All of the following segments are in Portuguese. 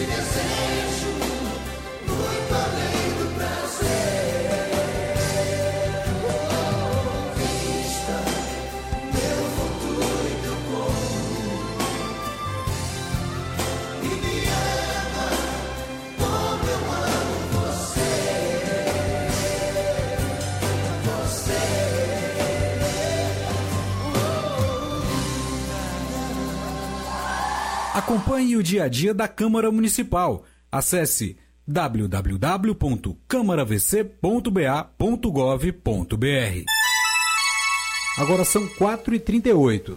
Acompanhe o dia a dia da Câmara Municipal. Acesse www.câmaravc.ba.gov.br. Agora são 4h38.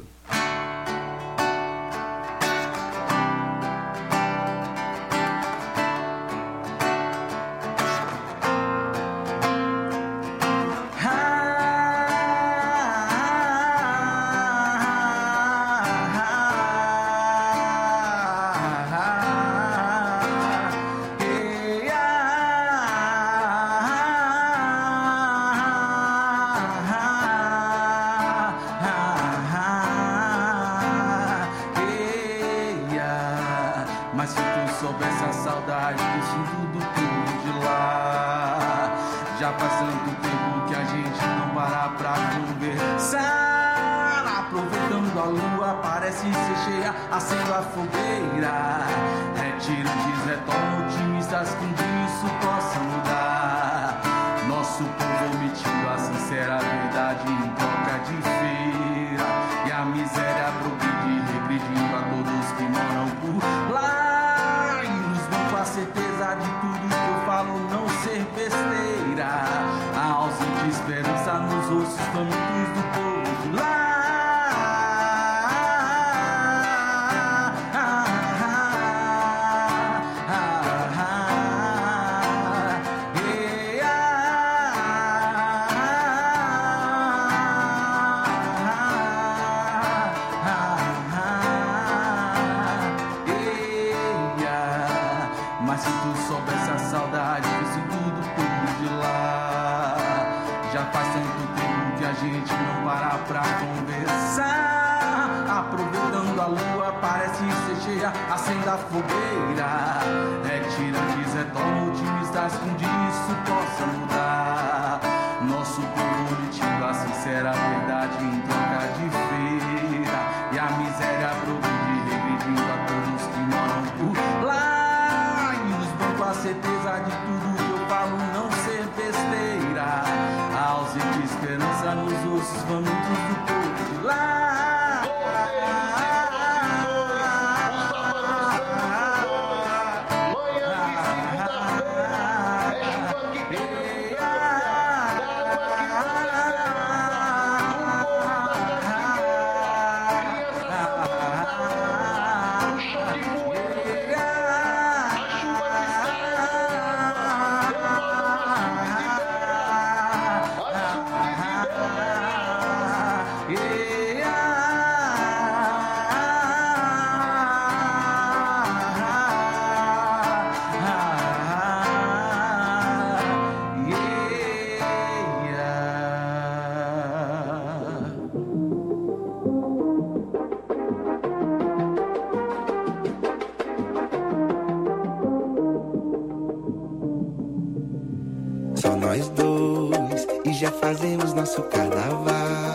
Nós dois e já fazemos nosso carnaval.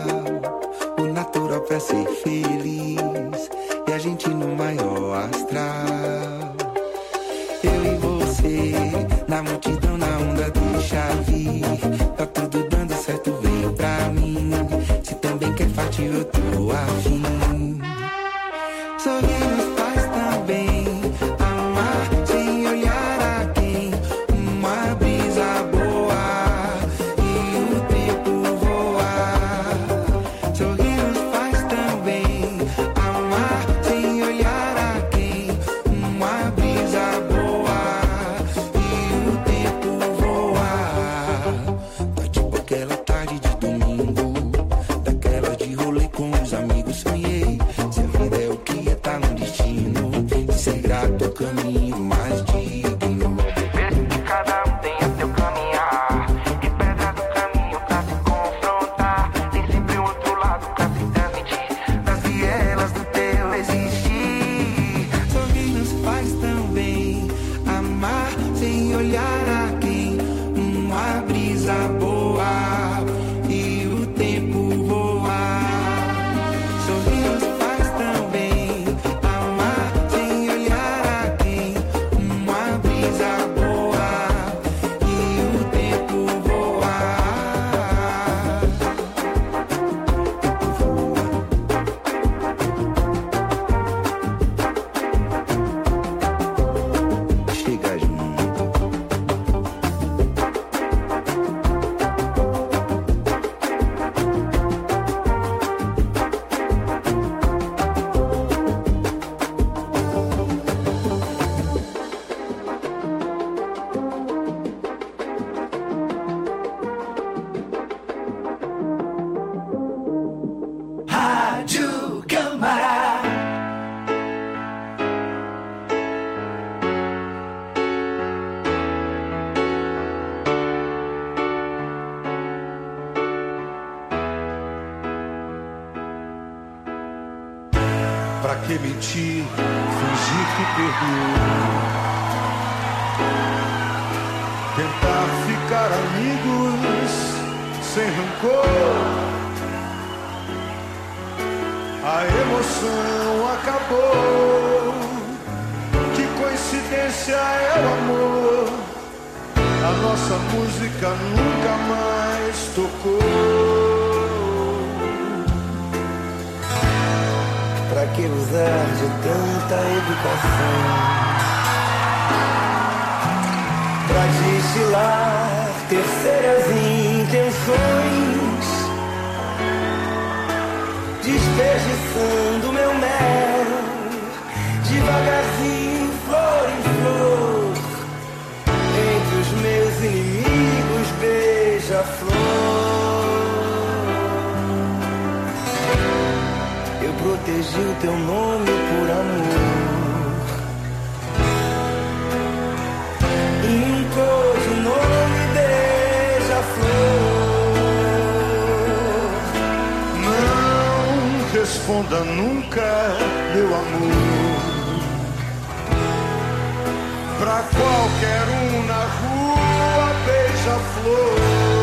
O natural pra ser feliz e a gente no maior astral. Eu e você na multidão, na onda, deixa vir. Tá tudo dando certo, vem pra mim. Se também quer partir, eu tô afim. Sorrir nos faz também amar sem olhar a quem. Uma brisa boa e o tempo voa. Sorrir nos faz também amar sem olhar a quem. Uma brisa boa e o tempo voa. Tá tipo aquela tarde de domingo, daquela de rolê com os amigos. Sonhei, se a vida é o que é, tá no destino, e ser grato é o caminho mais digno. Vejo que cada um tem o seu caminhar, e pedra do caminho pra se confrontar. Tem sempre o outro lado pra se transmitir, nas vielas do teu existir. Sorrir nos faz também que mentir, fingir que perdoou? Tentar ficar amigos sem rancor. A emoção acabou. Que coincidência é o amor. A nossa música nunca mais tocou. Pra que usar de tanta educação? Pra destilar terceiras intenções, desperdiçando meu mel, devagarzinho, flor em flor, entre os meus inimigos, beija-flor. Eu protegi o teu nome por amor. Impôs o nome beija-flor. Não responda nunca, meu amor, pra qualquer um na rua, beija-flor.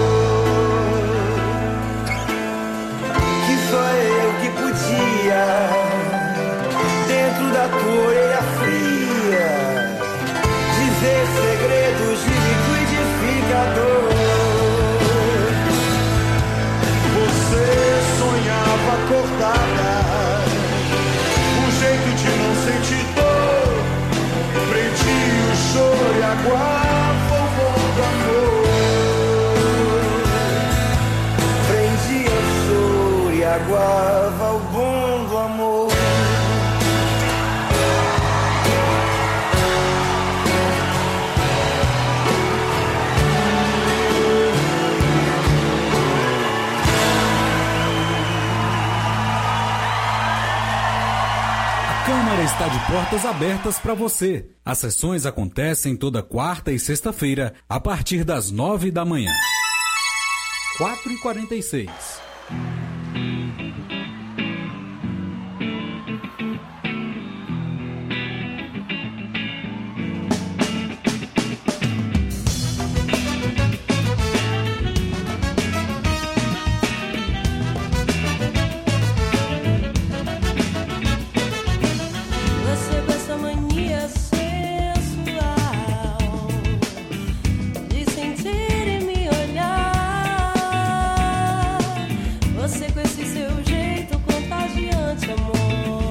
Que só eu que podia, dentro da tua orelha fria, dizer segredos de liquidificador. Você sonhava acordada, um jeito de não sentir dor. Prendia o choro e aguava o bom do amor. Prendia o choro e aguava o bom do amor. A Câmara está de portas abertas para você. As sessões acontecem toda quarta e sexta-feira, a partir das 9 da manhã. 4h46. Você com essa mania sensual de sentir e me olhar. Você com esse seu jeito contagiante, amor,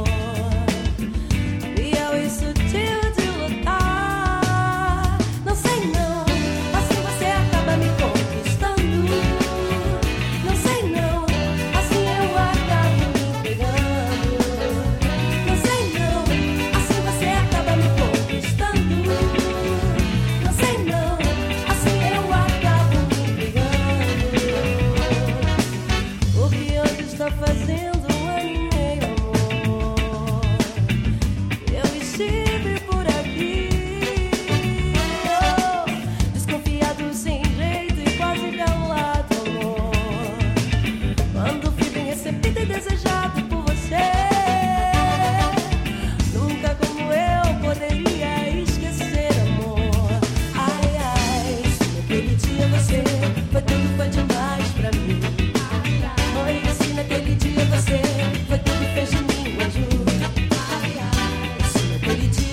fiel e sutil de lutar. Não sei não, assim você acaba me conquistando. Não sei não, assim eu acabo me entregando. Não sei não, assim você acaba me conquistando. Não sei não, assim eu acabo me entregando. O que hoje está fazendo um ano e meio, amor, eu estive por aqui, desconfiado, sem jeito e quase calado, amor, quando fui bem recebido e desejado por você. Nunca como eu poderia esquecer, amor. Ai, ai, se naquele dia você foi tudo, foi demais pra mim. Oi, se naquele dia você foi tudo e fez de mim um anjo. Ai, ai, se naquele dia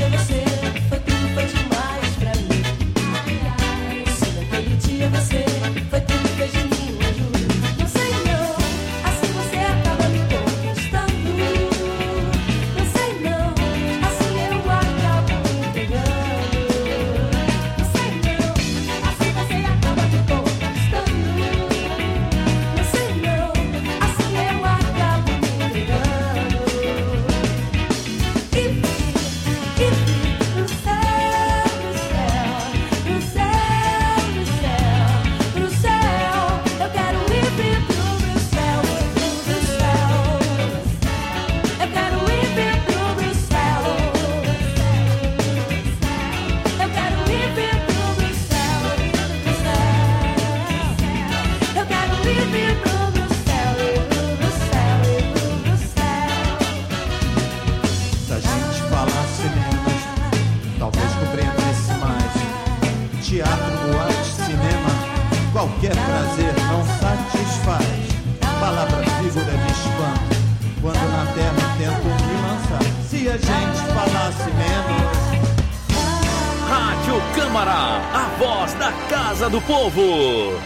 Qualquer prazer não satisfaz. Palavra figura de espanto. Quando na terra tentam me lançar. Se a gente falasse menos. Rádio Câmara, a voz da Casa do Povo.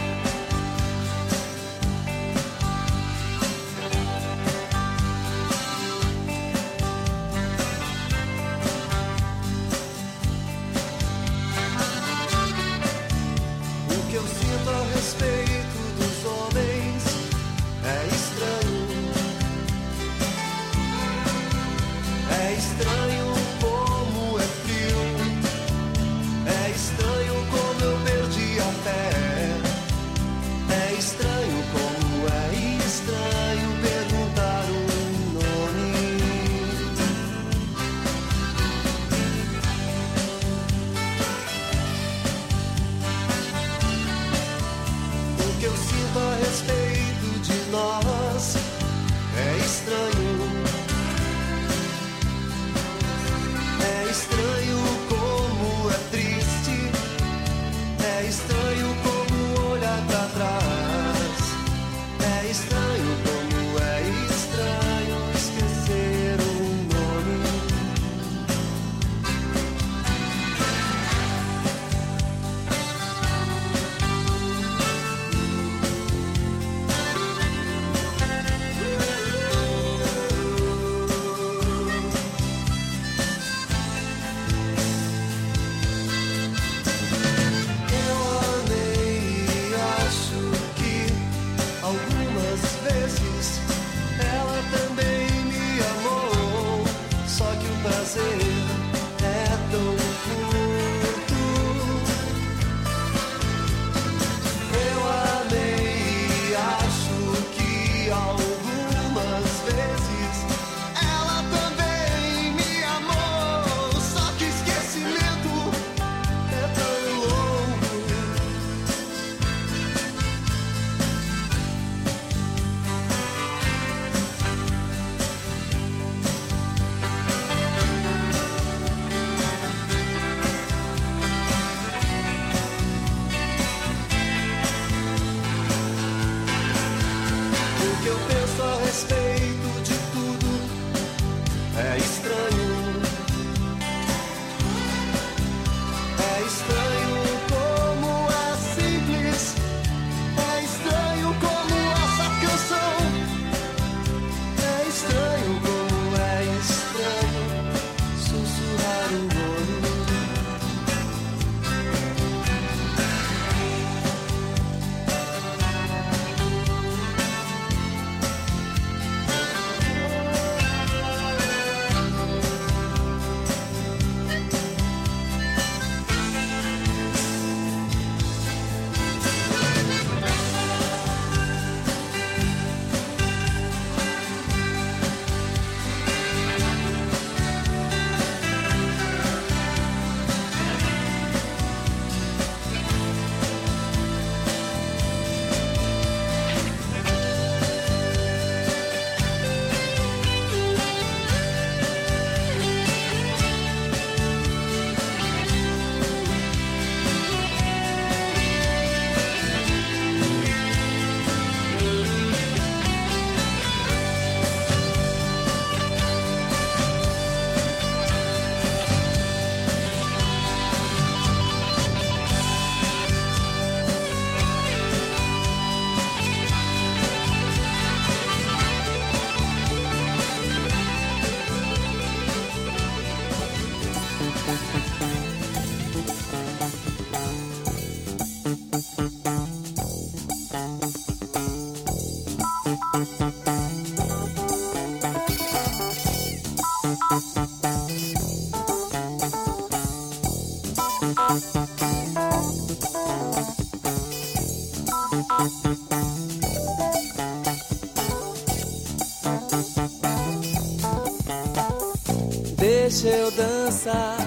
Deixa eu dançar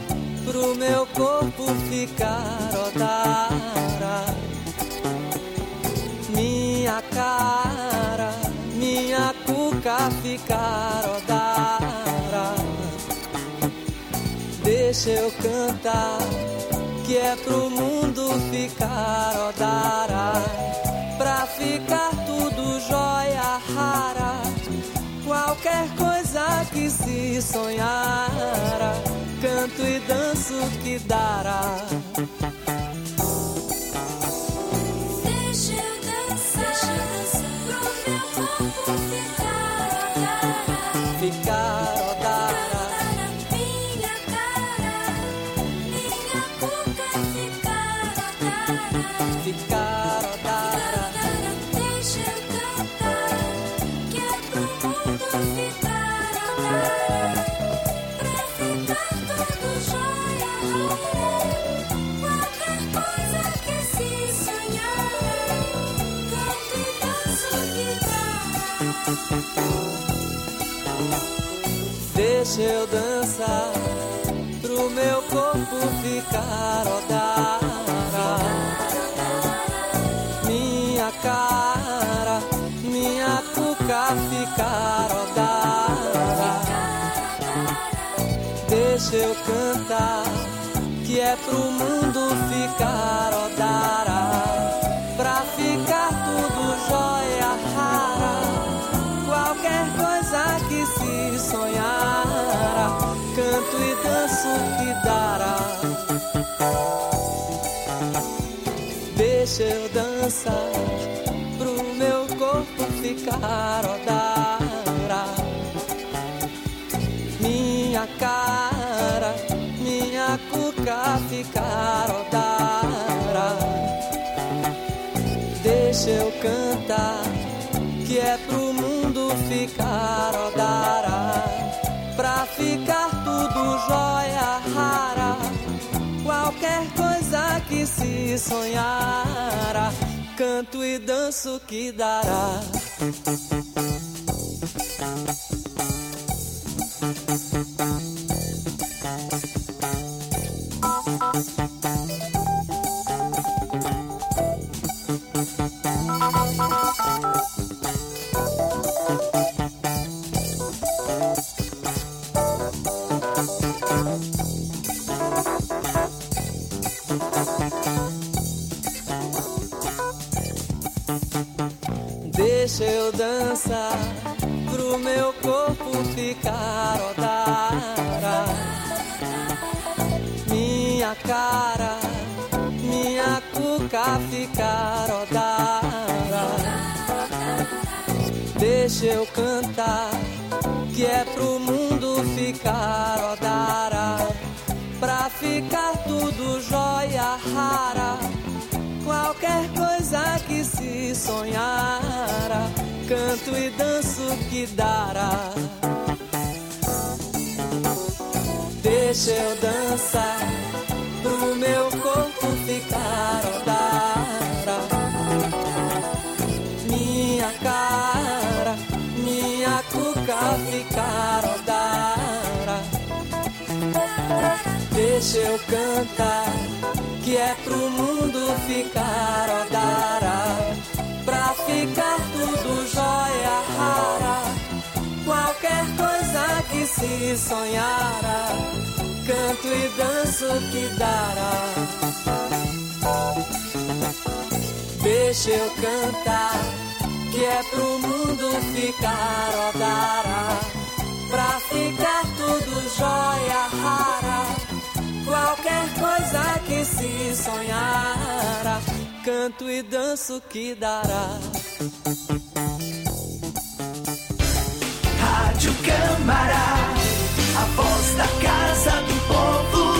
pro meu corpo ficar odara. Minha cara, minha cuca ficar odara. Deixa eu cantar que é pro mundo ficar, ó, dará pra ficar tudo jóia rara. Qualquer coisa que se sonhara, canto e danço que dará. Deixa eu dançar, pro meu corpo Ficar, ó, dará. minha cara, minha boca Ficar, ó, dará. deixa eu cantar, que é pro mundo ficar, pra ficar tudo jóia rara. Qualquer coisa que se sonhar, canto e danço que dá. Deixa eu dançar, pro meu corpo ficar, ó, dará. Minha cara, minha cuca ficar, ó, dará. Deixa eu cantar, que é pro mundo ficar, ó, dará. Pra ficar tudo jóia rara. Qualquer coisa que se sonhara, canto e danço que dará. Deixa eu dançar, pro meu corpo ficar, ó, dará. Minha cara, minha cuca ficar, ó, dará. Deixa eu cantar, que é pro mundo ficar, ó, dará. Pra ficar tudo jóia rara. Qualquer coisa que se sonhara, canto e danço que dará. Deixa eu dançar, pro meu corpo ficar, ó, dará. Minha cara, minha cuca ficar, ó, dará. Deixa eu cantar, que é pro mundo ficar, ó, dará. Pra ficar tudo jóia rara. Qualquer coisa que se sonhara, canto e danço que dará. Deixa eu dançar, pro meu corpo ficar, ó, dará. Minha cara, minha cuca ficar, ó, dará. Deixa eu cantar, que é pro mundo ficar, ó, dará. Pra ficar tudo jóia rara. Qualquer coisa que se sonhara, canto e danço que dará. Deixa eu cantar, que é pro mundo ficar, ó, dará. Pra ficar tudo jóia rara. Qualquer coisa que se sonhara, canto e danço que dará. Rádio Câmara, a voz da Casa do Povo.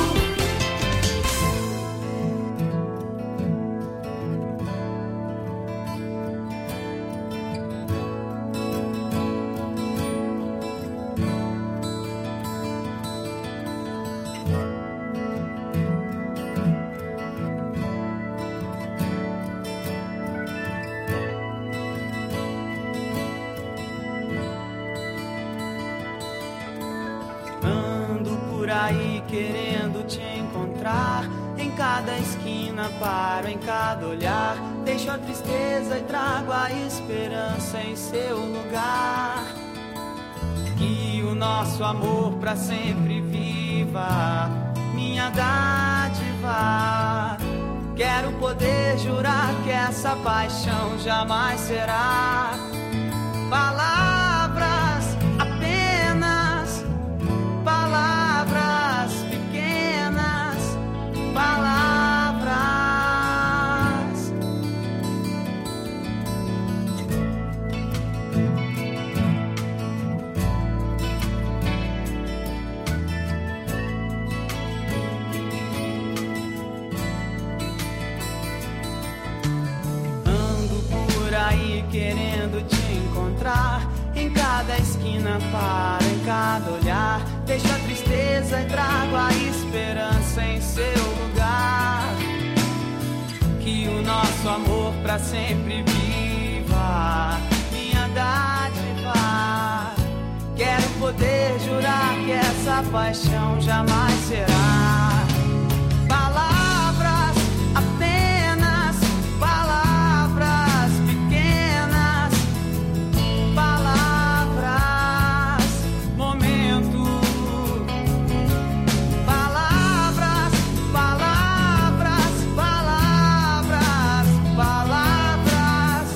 Aí querendo te encontrar, em cada esquina paro, em cada olhar, deixo a tristeza e trago a esperança em seu lugar. Que o nosso amor pra sempre viva, minha dádiva. Quero poder jurar que essa paixão jamais será palavras, apenas palavras pequenas, palavras. Querendo te encontrar em cada esquina, paro em cada olhar, deixo a tristeza e trago a esperança em seu lugar. Que o nosso amor pra sempre viva, minha dádiva. Quero poder jurar que essa paixão jamais será palavras, apenas palavras pequenas, palavras, momento, palavras, palavras, palavras, palavras,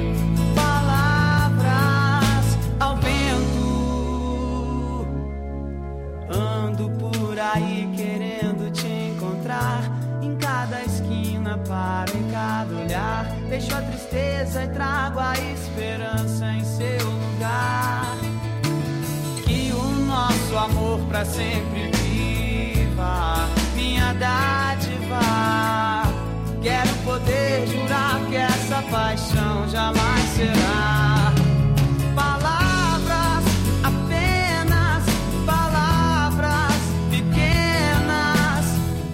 palavras ao vento. Ando por aí querendo te encontrar em cada esquina, paro em cada olhar, deixo a tristeza e trago a esperança em seu lugar. Que o nosso amor pra sempre viva, minha dádiva. Quero poder jurar que essa paixão jamais será palavras, apenas palavras pequenas,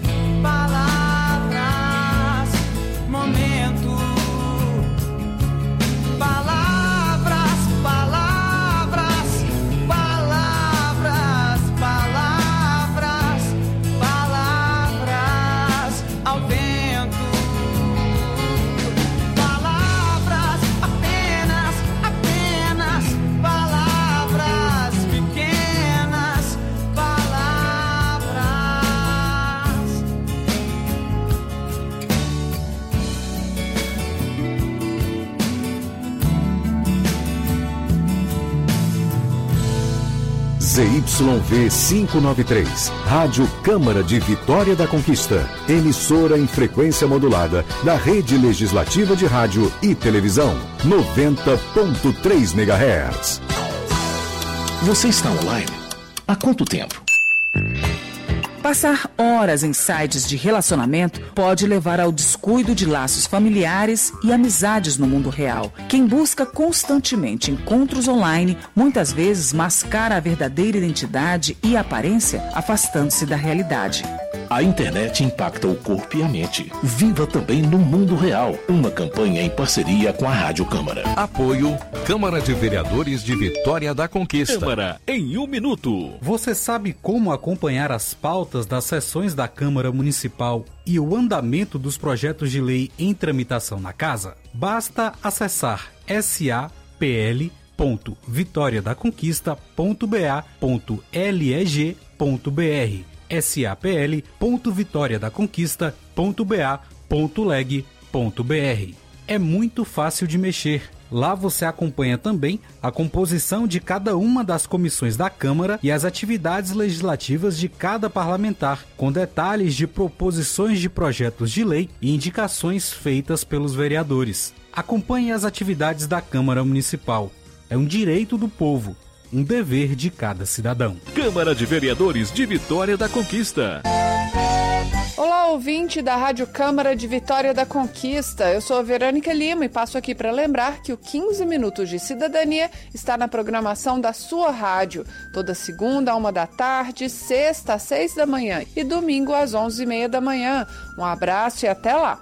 palavras, momento, palavras, palavras, palavras, palavras, palavras ao vento. Palavras, apenas, apenas palavras pequenas, palavras. ZYV 593, Rádio Câmara de Vitória da Conquista, emissora em frequência modulada da Rede Legislativa de Rádio e Televisão, 90.3 MHz. Você está online? Há quanto tempo? Passar horas em sites de relacionamento pode levar ao descuido de laços familiares e amizades no mundo real. Quem busca constantemente encontros online, muitas vezes mascara a verdadeira identidade e aparência, afastando-se da realidade. A internet impacta o corpo e a mente. Viva também no mundo real. Uma campanha em parceria com a Rádio Câmara. Apoio Câmara de Vereadores de Vitória da Conquista. Câmara em 1 minuto. Você sabe como acompanhar as pautas das sessões da Câmara Municipal e o andamento dos projetos de lei em tramitação na Casa? Basta acessar sapl.vitoriadaconquista.ba.leg.br sapl.vitoriadaconquista.ba.leg.br. É muito fácil de mexer. Lá você acompanha também a composição de cada uma das comissões da Câmara e as atividades legislativas de cada parlamentar, com detalhes de proposições de projetos de lei e indicações feitas pelos vereadores. Acompanhe as atividades da Câmara Municipal. É um direito do povo, um dever de cada cidadão. Câmara de Vereadores de Vitória da Conquista. Olá, ouvinte da Rádio Câmara de Vitória da Conquista. Eu sou a Verônica Lima e passo aqui para lembrar que o 15 Minutos de Cidadania está na programação da sua rádio. Toda segunda, 1 da tarde, sexta, às 6 da manhã e domingo, às 11h30 da manhã. Um abraço e até lá.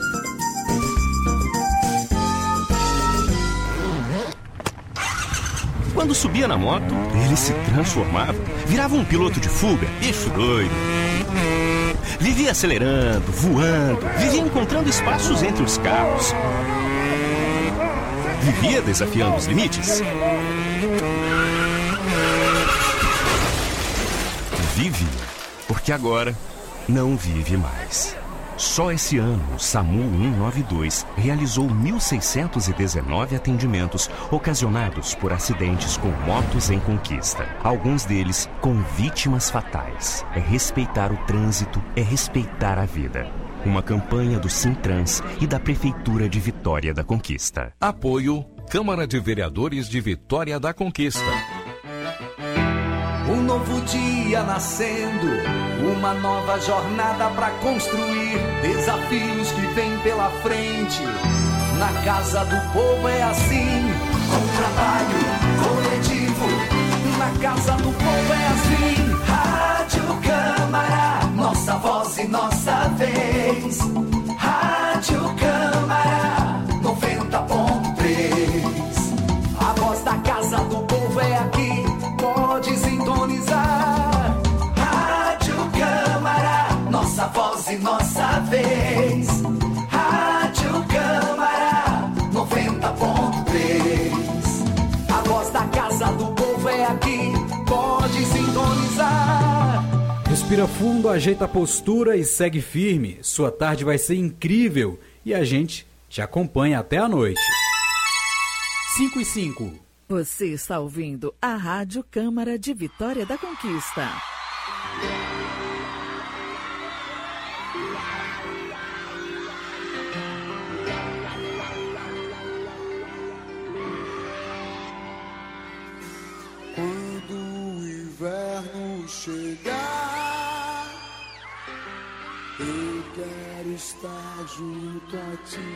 Quando subia na moto, ele se transformava, virava um piloto de fuga, bicho doido. Vivia acelerando, voando, vivia encontrando espaços entre os carros. Vivia desafiando os limites. Vive, porque agora não vive mais. Só esse ano, o SAMU 192 realizou 1.619 atendimentos ocasionados por acidentes com motos em conquista. Alguns deles com vítimas fatais. É respeitar o trânsito, é respeitar a vida. Uma campanha do Sintrans e da Prefeitura de Vitória da Conquista. Apoio Câmara de Vereadores de Vitória da Conquista. Um novo dia nascendo, uma nova jornada pra construir, desafios que vêm pela frente. Na Casa do Povo é assim, com trabalho coletivo. Na Casa do Povo é assim, Rádio Câmara, nossa voz e nossa vez. Rádio Câmara 90.3, a voz da Casa do Povo é aqui. Pode sintonizar. Rádio Câmara, nossa voz e nossa vez. Rádio Câmara 90.3, a voz da Casa do Povo é aqui. Pode sintonizar. Respira fundo, ajeita a postura e segue firme. Sua tarde vai ser incrível e a gente te acompanha até a noite. 5:05. Você está ouvindo a Rádio Câmara de Vitória da Conquista. Quando o inverno chegar, eu quero estar junto a ti.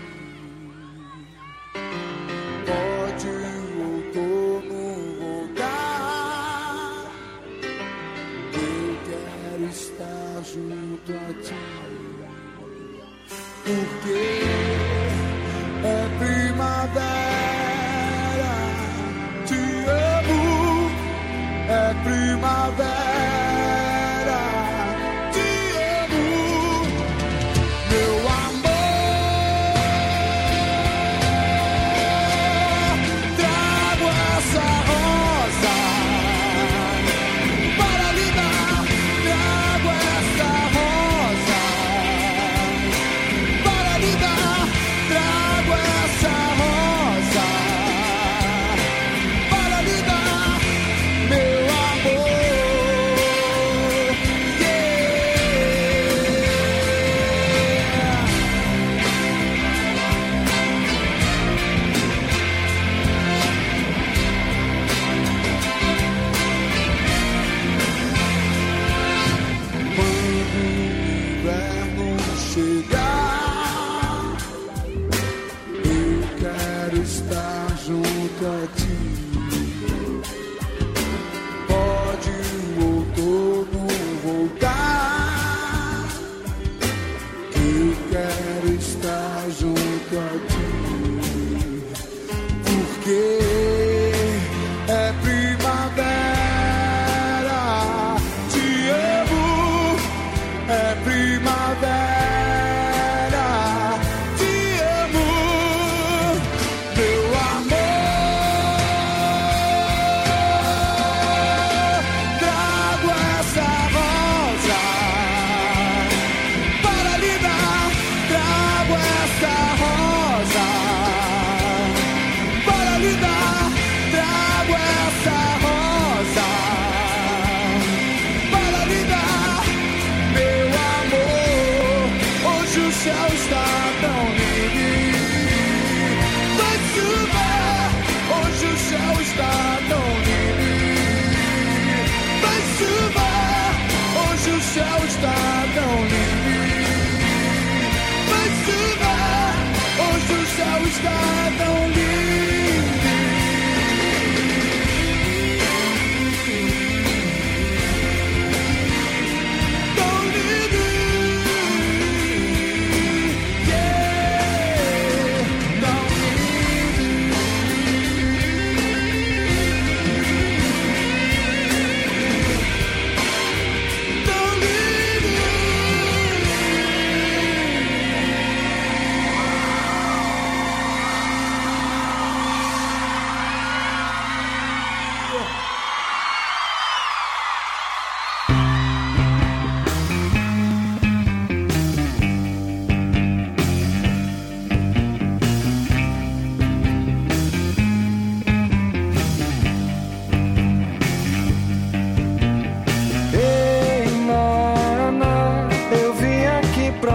Pode o outono voltar, eu quero estar junto a ti, porque é primavera, te amo, é primavera, te amo, meu amor.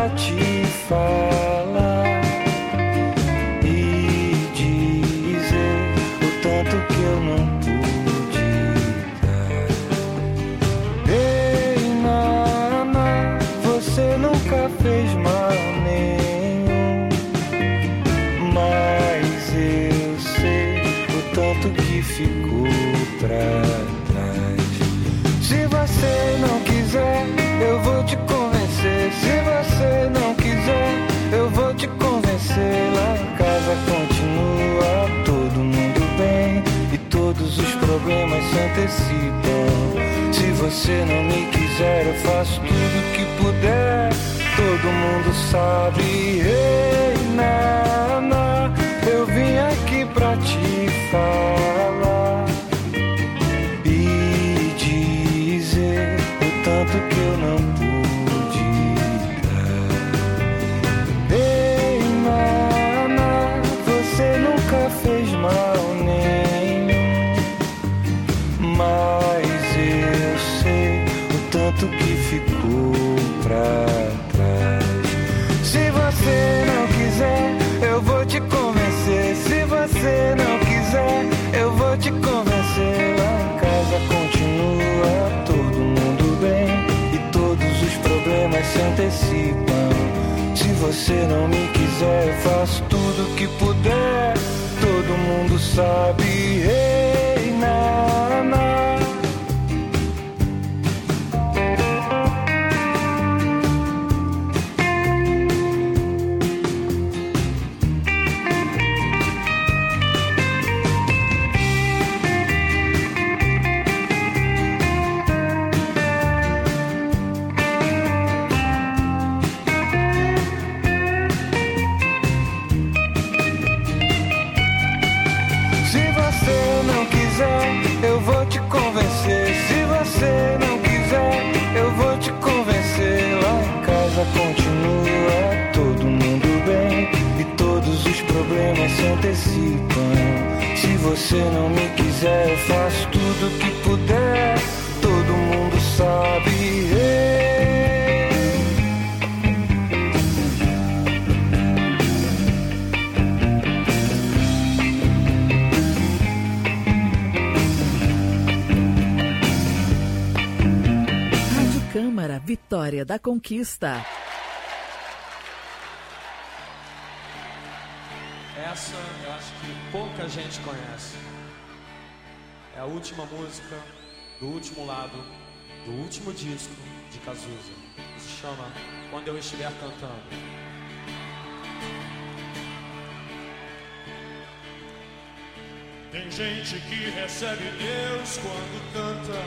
pra te falar e dizer o tanto que eu não pude dar. Ei, Nana, você nunca fez mal nenhum, mas eu sei o tanto que ficou pra trás. Se você não quiser, eu vou te convencer. Se você não quiser, eu vou te convencer. Lá em casa continua todo mundo bem e todos os problemas se antecipam. Se você não me quiser, eu faço tudo que puder. Todo mundo sabe. Ei, Nana, eu vim aqui pra te falar e dizer o tanto que eu não pude dar. Ei, Nana, você nunca fez mal nenhum, mas eu sei o tanto que ficou pra trás. Se você não quiser, eu vou te convencer. Se você não quiser, eu vou te convencer. Lá em casa continua todo mundo bem e todos os problemas se antecipam. Se você não me quiser, eu faço tudo que puder. Todo mundo sabe. Ei, Nana. Eu vou te convencer. Se você não quiser, eu vou te convencer. Lá em casa continua todo mundo bem e todos os problemas se antecipam. Se você não me quiser, eu faço tudo que puder. Todo mundo sabe. Câmara Vitória da Conquista. Essa eu acho que pouca gente conhece. É a última música do último lado do último disco de Cazuza. Se chama Quando Eu Estiver Cantando. Tem gente que recebe Deus quando canta.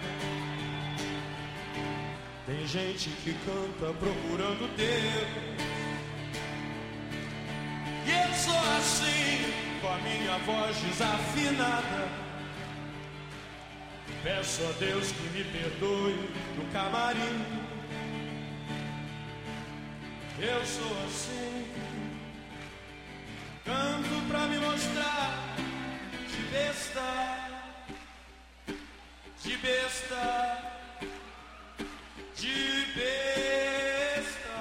Tem gente que canta procurando Deus. E eu sou assim, com a minha voz desafinada. Peço a Deus que me perdoe no camarim. Eu sou assim, canto pra me mostrar de besta, de besta. De besta.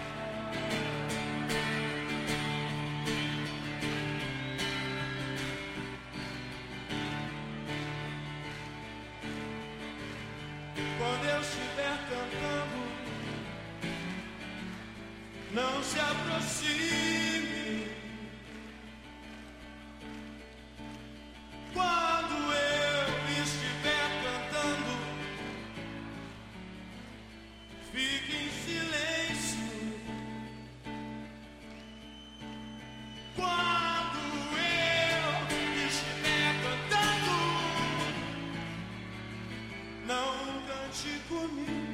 Quando eu estiver cantando, não se aproxime. Quando eu estiver cantando, fique em silêncio. Quando eu estiver cantando, não cante comigo.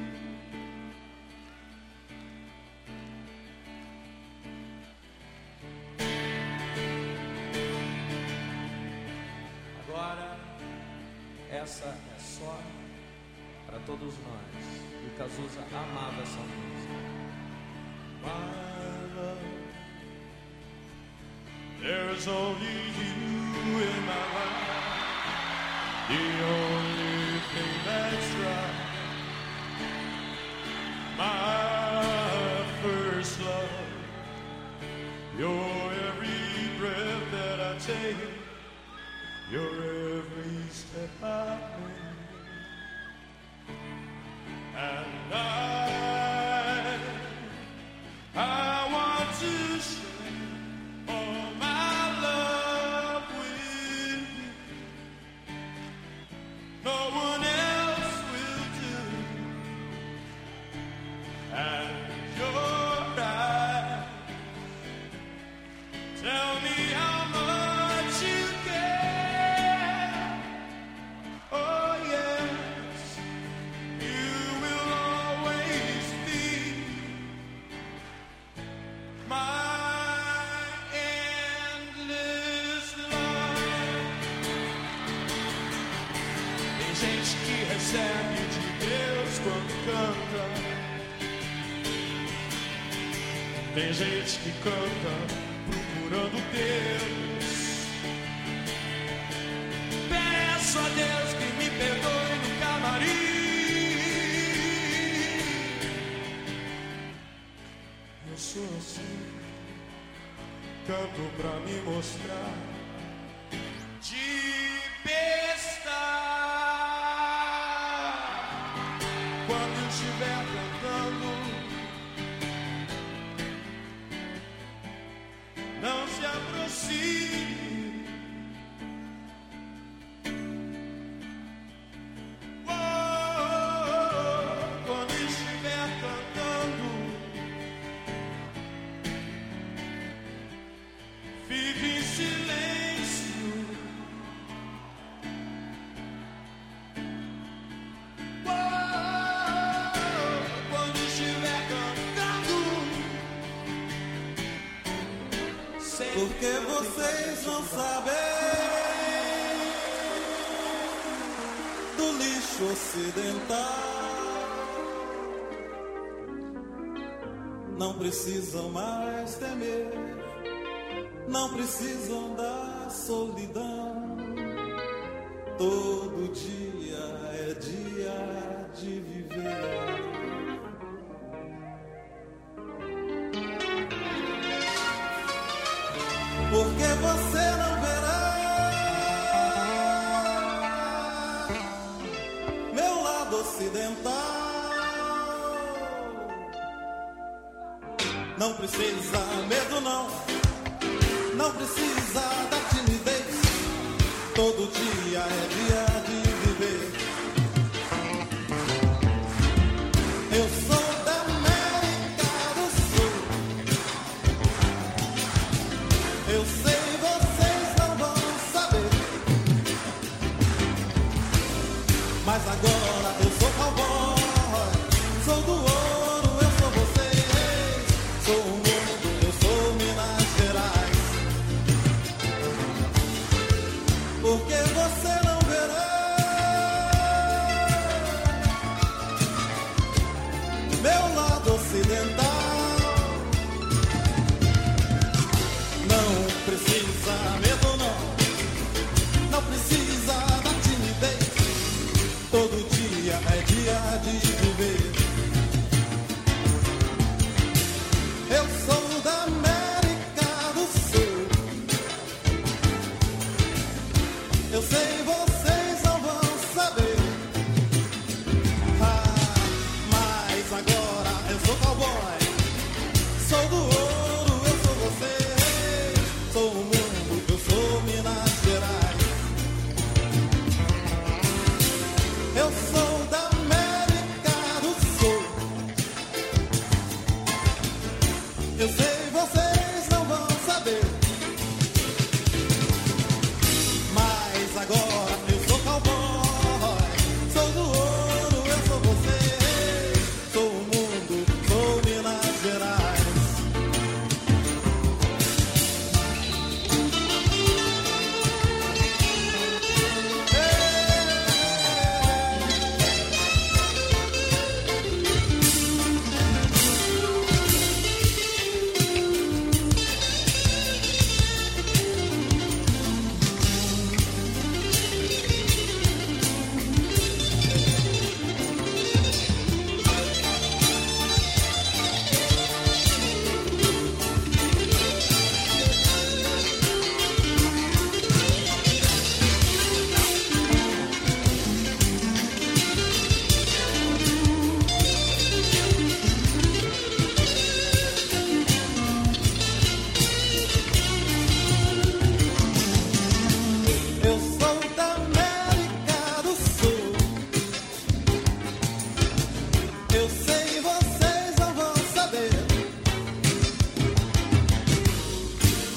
Agora, essa é só para todos nós. O Cazuza amava essa música. My love, there's only you in my life. The only thing that's right. My first way, your every step I make. And I want to share all my love with you. No one else will do. And your eyes tell me how much you care. Oh yes, you will always be my endless love. Tem gente que recebe de Deus quando canta. Tem gente que canta procurando Deus. Peço a Deus que me perdoe no camarim. Eu sou assim, canto pra me mostrar de besta. Quando eu estiver cantando, não se aproxime. Quando estiver cantando, fique em silêncio. Quando estiver cantando, porque vocês não sabem do lixo ocidental. Não precisam mais temer, não precisam da solidão. Todo dia é dia de viver. Porque você não verá meu lado ocidental. Não precisa medo não, não precisa da timidez. Todo dia é dia de viver. Eu sou da América do Sul. Eu sei, vocês não vão saber. Mas agora eu sou cowboy, sou do ouro, eu sou vocês. Sou o mundo, eu sou Minas Gerais. Porque você não verá meu lado ocidental. Não precisa medo não, não precisa da timidez. Todo dia é dia de viver. Eu sou da América do Sul. Eu sei, vocês não vão saber. Mas agora eu sou cowboy, sou do ouro, eu sou vocês. Sou o mundo, eu sou Minas Gerais. Eu sou da América do Sul. Eu sei, vocês não vão saber. Mas agora eu sou cowboy, sou do ouro, eu sou vocês. Sou o mundo, sou Minas Gerais.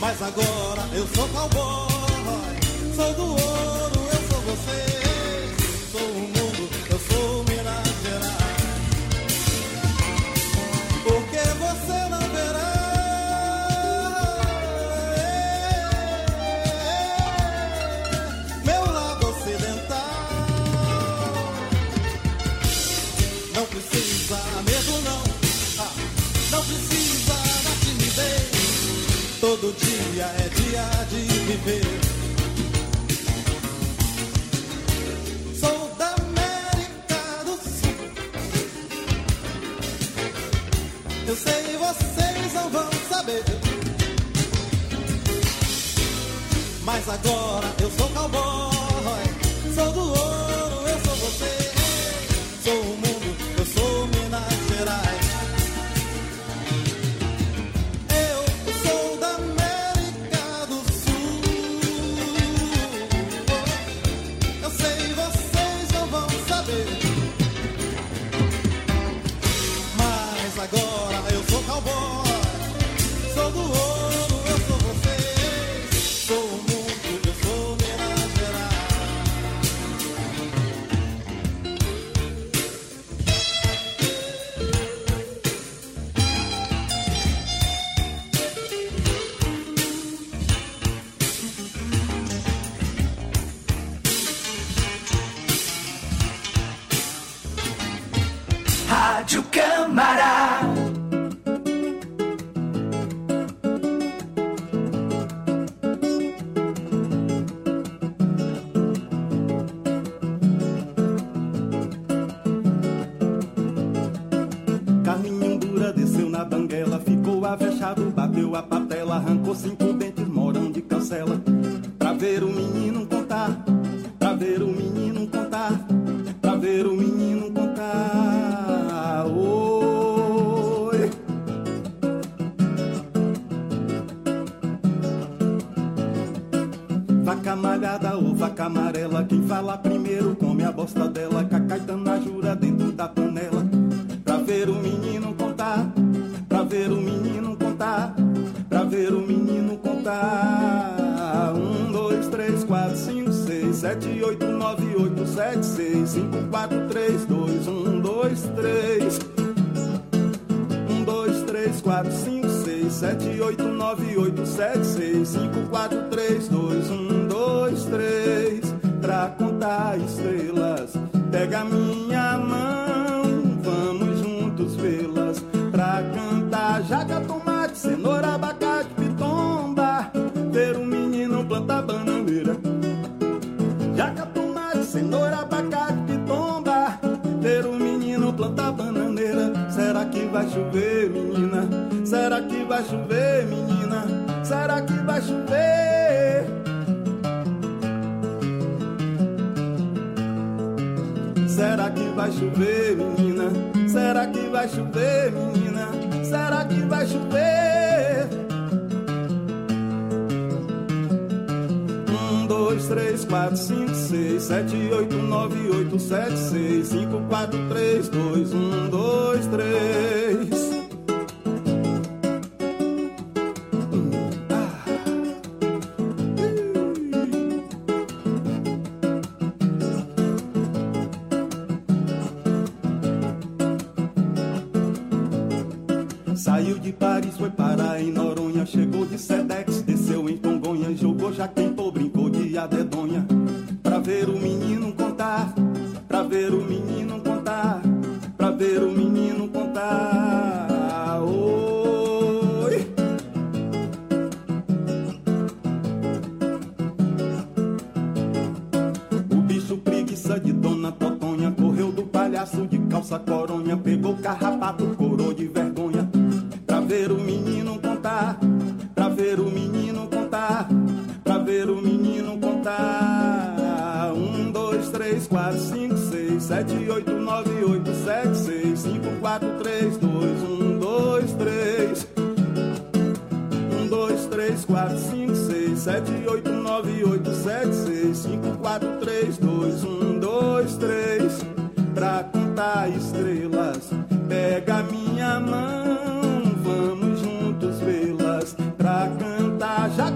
Mas agora eu sou cowboy, sou do ouro, eu sou você. Sou o mundo, eu sou Minas Gerais. Porque você não verá meu lado ocidental. Não precisa medo não, não precisa da timidez. Todo dia é dia de viver. Sou da América do Sul. Eu sei, vocês não vão saber. Mas agora eu sou cowboy, sou do ouro, eu sou você. Sou o mundo, eu sou Minas Gerais. Agora eu sou cowboy, sou do ouro, eu sou você. Sou o mundo, eu sou Minas Gerais. Rádio Câmara. Caminhandura desceu na banguela, ficou avexado, bateu a patela, arrancou 5 dentes, morão de cancela. Pra ver o menino contar, pra ver o menino contar, pra ver o menino contar. Oi. Vaca malhada ou vaca amarela, quem fala primeiro come a bosta dela. Cacaitana jura dentro da panela. Pra ver o menino contar, pra ver o menino contar, pra ver o menino contar. 1, 2, 3, 4, 5, 6, 7, 8, 9, 8, 7, 6, 5, 4, 3, 2, 1, 2, 3. 1, 2, 3, 4, 5, 6, 7, 8, 9, 8, 7, 6, 5, 4, 3, 2, 1, 2, 3. Pra contar estrelas, pega minha mão, vamos juntos vê-las. Pra cantar jaca, tomate, cenoura, abacate, pitomba. Ver um menino plantar bananeira. Jaca, tomate, cenoura, abacate, pitomba. Ver um menino plantar bananeira. Será que vai chover, menina? Será que vai chover, menina? Será que vai chover? Será que vai chover, menina? Será que vai chover, menina? Será que vai chover? 1, 2, 3, 4, 5, 6, 7, 8, 9, 8, 7, 6, 5, 4, 3, 2, 1, 2, 3. Saiu de Paris, foi parar em Noronha. Chegou de Sedex, desceu em Congonha. Jogou Jaquempô, brincou de adedonha. Pra ver o menino contar, pra ver o menino contar, pra ver o menino contar. Oi. O bicho preguiça de Dona Totonha correu do palhaço de calça coronha. Pegou carrapato, corou de vergonha. Pra ver o menino contar, pra ver o menino contar, pra ver o menino contar. 1, 2, 3, 4, 5, 6, 7, 8, 9, 8, 7, 6, 5, 4, 3, 2, 1, 2, 3. 1, 2, 3, 4, 5, 6, 7, 8, 9, 8, 7, 6, 5, 4, 3, 2, 1, 2, 3. Pra contar estrelas, pega minha mão, vamos juntos vê-las. Pra cantar já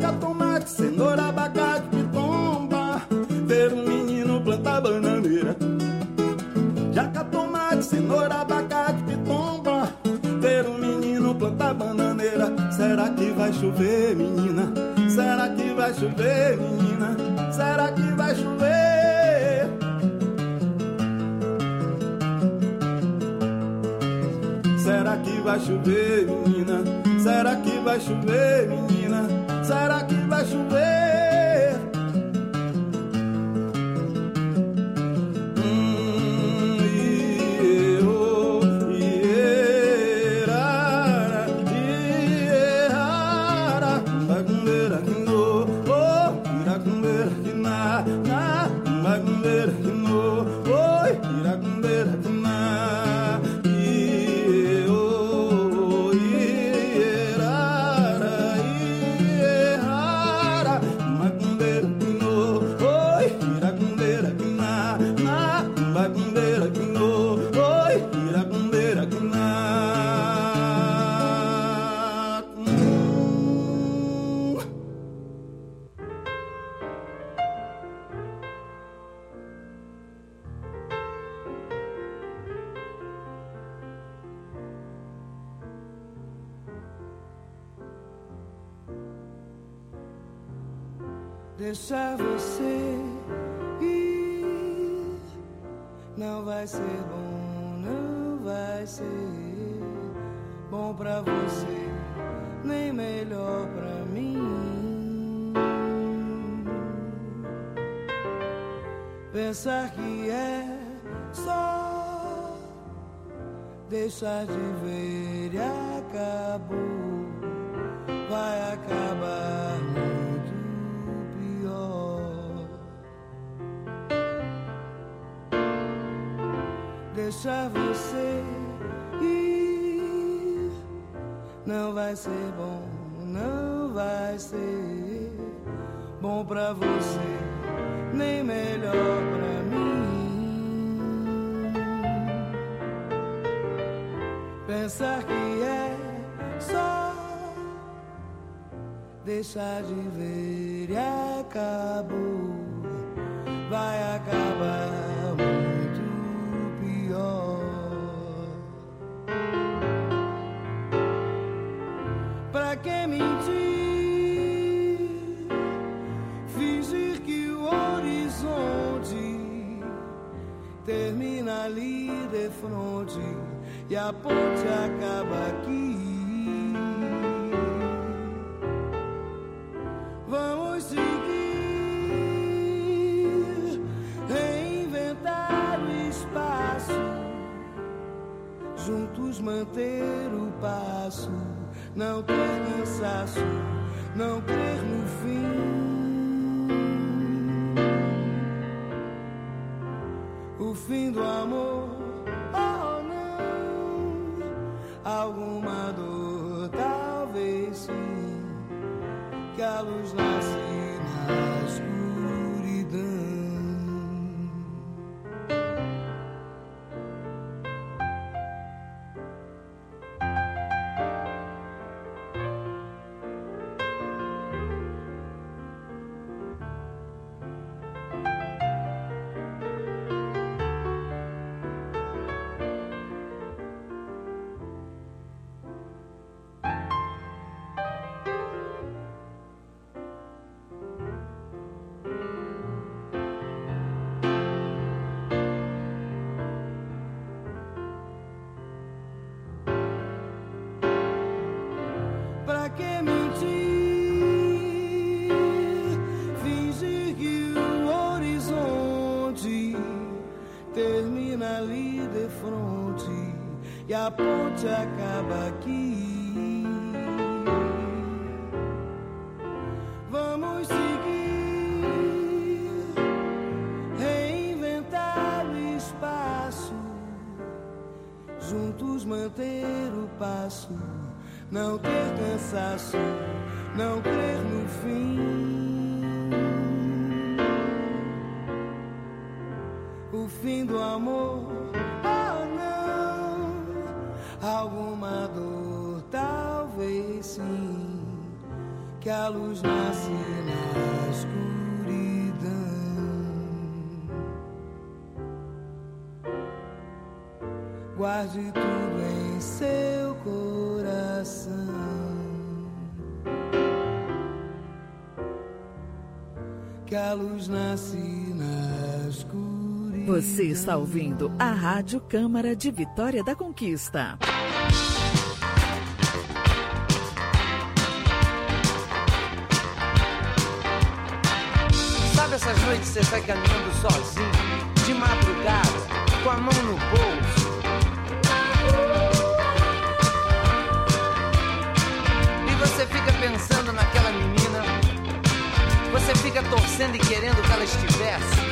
que vai chover, menina? Será que vai chover, menina? Será que vai chover? Será que vai chover, menina? Será que vai chover, menina? Será que vai chover? Deixar você ir não vai ser bom, não vai ser bom pra você, nem melhor pra mim. Pensar que é só deixar de ver e acabou, vai acabar muito pior. Deixar você ir não vai ser bom, não vai ser bom pra você, nem melhor pra mim. Pensar que é só deixar de ver e acabou, vai acabar muito pior. Pra que mentir, fingir que o horizonte termina ali de frente e a ponte acaba aqui. Vamos seguir, reinventar o espaço, juntos manter o passo, não ter cansaço, não crer no fim. O fim do amor, oh não, alguma dor, talvez sim, que a luz nasce na escuridão. Pra que mentir, fingir que o horizonte termina ali de frente e a ponte acaba aqui. Vamos seguir, reinventar o espaço, juntos manter o passo, não ter cansaço, não crer no fim. O fim do amor, oh não, alguma dor, talvez sim, que a luz nasce na escuridão. Guarde tudo em seu coração. que a luz nasce na escuridão. Você está ouvindo a Rádio Câmara de Vitória da Conquista. Sabe essas noites que você sai caminhando sozinho, de madrugada, com a mão no bolso? E você fica pensando naquela menina, você fica torcendo e querendo que ela estivesse.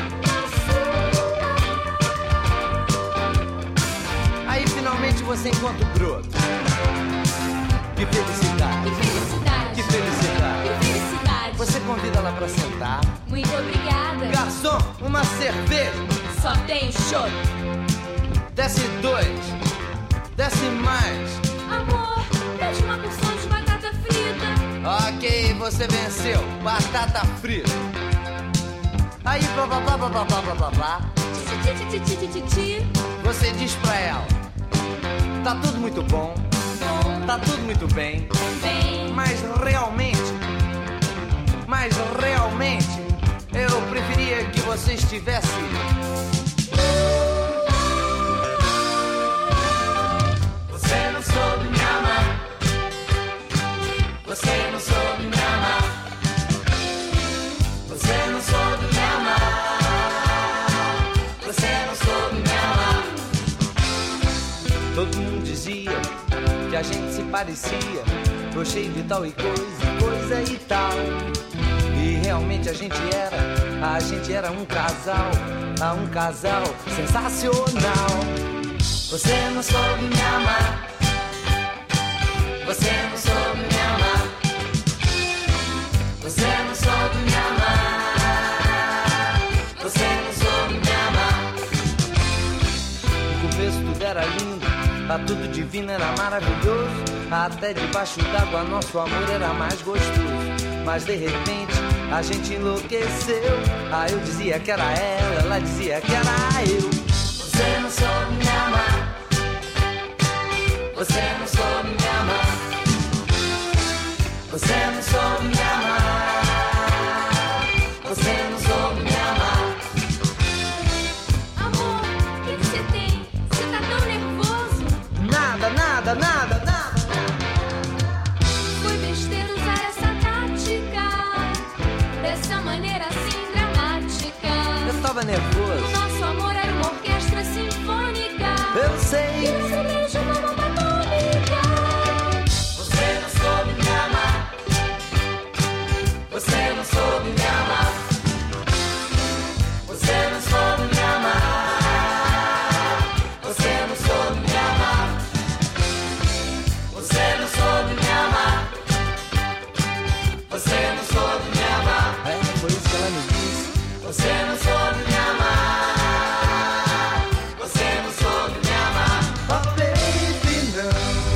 Aí finalmente você encontra o broto. Que felicidade. Que felicidade. Que felicidade. Que felicidade. Você convida ela pra sentar. Muito obrigada. Garçom, uma cerveja. Só tem chopp. Desce 2. Desce mais. Amor, pede uma porção de batata frita. Ok, você venceu. Batata frita. Aí blá blá blá blá blá blá blá blá blá. Você diz pra ela: tá tudo muito bom, tá tudo muito bem, mas realmente eu preferia que você estivesse. Você não soube me amar. Você não soube me amar. Você não soube me amar. Você não soube me amar. Todo mundo dizia que a gente se parecia, gostei de tal e coisa e tal. E realmente a gente era um casal sensacional. Você não soube me amar. Você não soube me amar. Você não soube me amar. Você não soube me amar. No começo tudo era lindo, tá tudo divino, era maravilhoso. Até debaixo d'água nosso amor era mais gostoso. Mas de repente a gente enlouqueceu. Aí eu dizia que era ela dizia que era eu. Você não soube me amar. Você não soube me amar. Você não soube me amar. Você não soube me amar. Amor, o que você tem? Você tá tão nervoso? Nada. Foi besteira usar essa tática, dessa maneira assim dramática. Eu tava nervoso. O nosso amor era uma orquestra sinfônica. Eu sei. E esse beijo é uma bomba atômica. Você não soube me amar. Você não soube me amar. Você não soube me amar. Você não soube me amar. Você não soube me amar. Você não soube me amar. É, foi isso que ela me disse. Você não soube me amar. Você não soube me amar. Oh baby, não.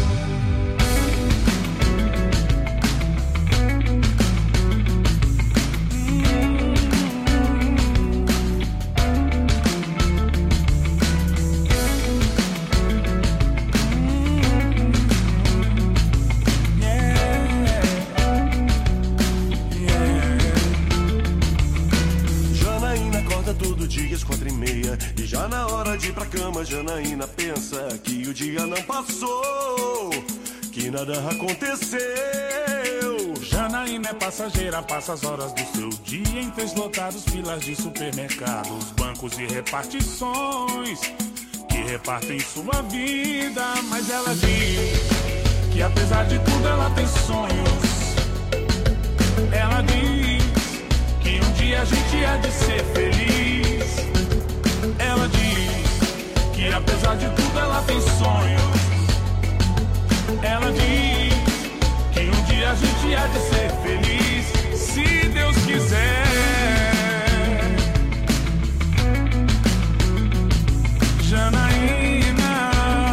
Janaína acorda todo dia às 4:30 e já na hora de ir pra cama, Janaína pensa que o dia não passou, que nada aconteceu. Janaína é passageira, passa as horas do seu dia em trens lotados, filas de supermercados, bancos e repartições que repartem sua vida. Mas ela diz que apesar de tudo ela tem sonhos. Ela diz que um dia a gente há de ser feliz. Ela diz que apesar de tudo ela tem sonhos. Ela diz que um dia a gente há de ser feliz, se Deus quiser. Janaína,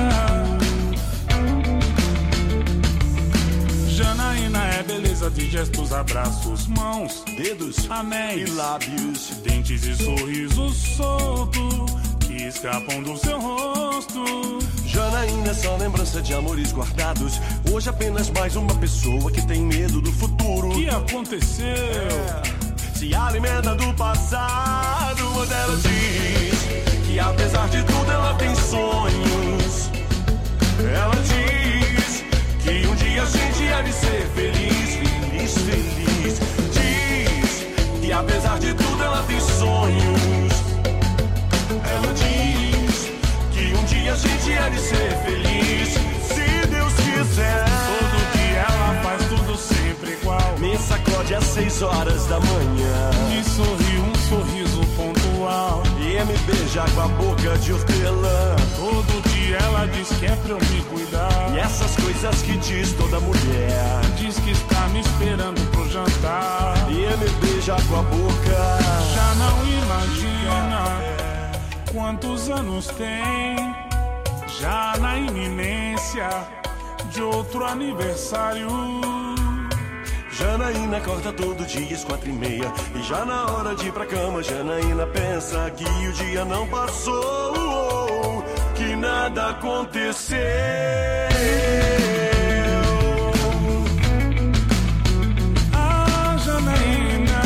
Janaína é beleza de gestos, abraços, mãos, dedos, anéis e lábios, dentes e sorriso solto que escapam do seu rosto. Janaína é só lembrança de amores guardados. Hoje apenas mais uma pessoa que tem medo do futuro. O que aconteceu? se alimenta do passado. Mas ela diz que apesar de tudo ela tem sonhos. Ela diz que um dia a gente há de ser feliz, feliz, feliz. Diz que apesar de tudo ela tem sonhos. Ela diz que um dia a gente há de ser feliz, se Deus quiser. Todo dia ela faz tudo sempre igual. Me sacode às 6 horas da manhã. Me sorri um sorriso pontual. E me beija com a boca de hortelã. Todo dia ela diz que é pra eu me cuidar. E essas coisas que diz toda mulher. Diz que está me esperando pro jantar. E me beija com a boca. Já não imagina quantos anos tem. Já na iminência de outro aniversário. Janaína acorda todo dia às 4h30. E já na hora de ir pra cama, Janaína pensa que o dia não passou, que nada aconteceu. Ah, Janaína.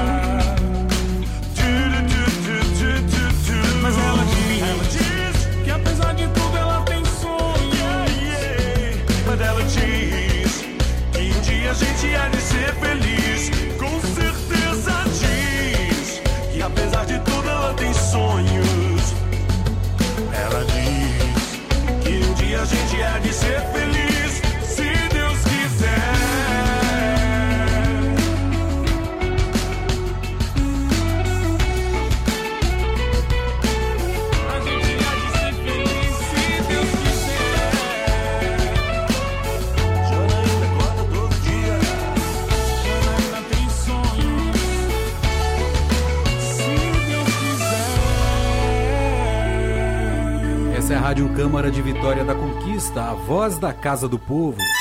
Mas ela diz que apesar de tudo ela tem sonho. Mas ela diz que um dia a gente há de ser feliz. Com certeza diz que apesar de tudo ela tem sonhos. Ela diz que um dia a gente há de ser feliz, se Deus quiser. A gente há de ser feliz, se Deus quiser. Janaína acorda todo dia. Janaína tem sonhos, se Deus quiser. Essa é a Rádio Câmara de Vitória da Conquista, a voz da Casa do Povo.